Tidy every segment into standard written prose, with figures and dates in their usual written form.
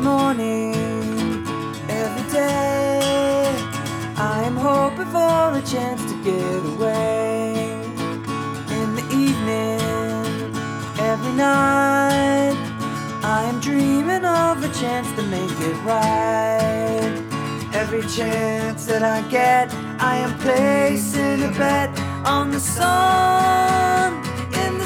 morning, every day, I am hoping for a chance to get away. In the evening, every night, I am dreaming of a chance to make it right. Every chance that I get, I am placing a bet on the sun in the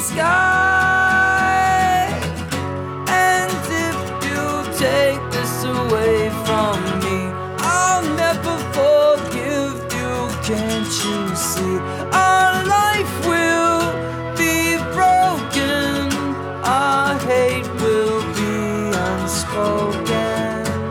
sky. And if you take this away from me, I'll never forgive you, can't you see? Our life will be broken, our hate will be unspoken.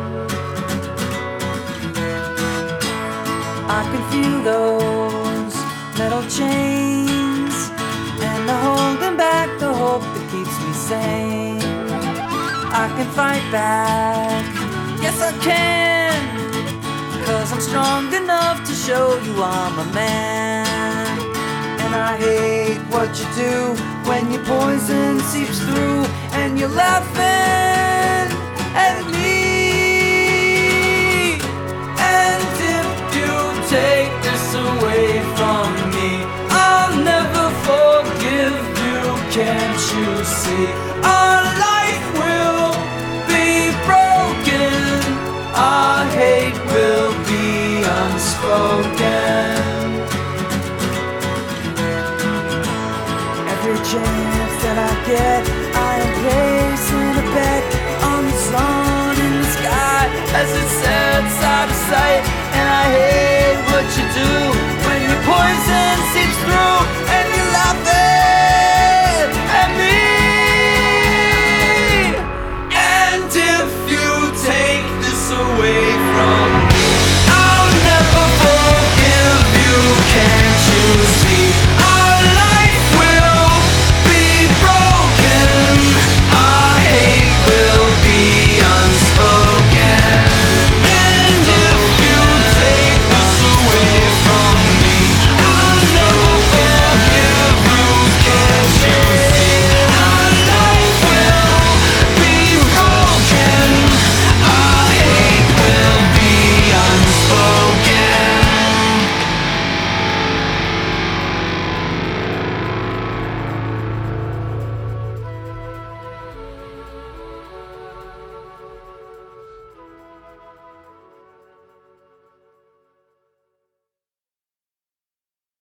I can feel those metal chains, and they're holding back the hope that keeps me sane. I can fight back, yes I can, 'cause I'm strong enough to show you I'm a man. And I hate what you do when your poison seeps through and you're laughing at me. And if you take this away from me, I'll never forgive you, can't you see? Our life will be broken, our hate will be unspoken. Every chance that I get, I am placing a bet on the sun in the sky as it sets out of sight. And I hate what you do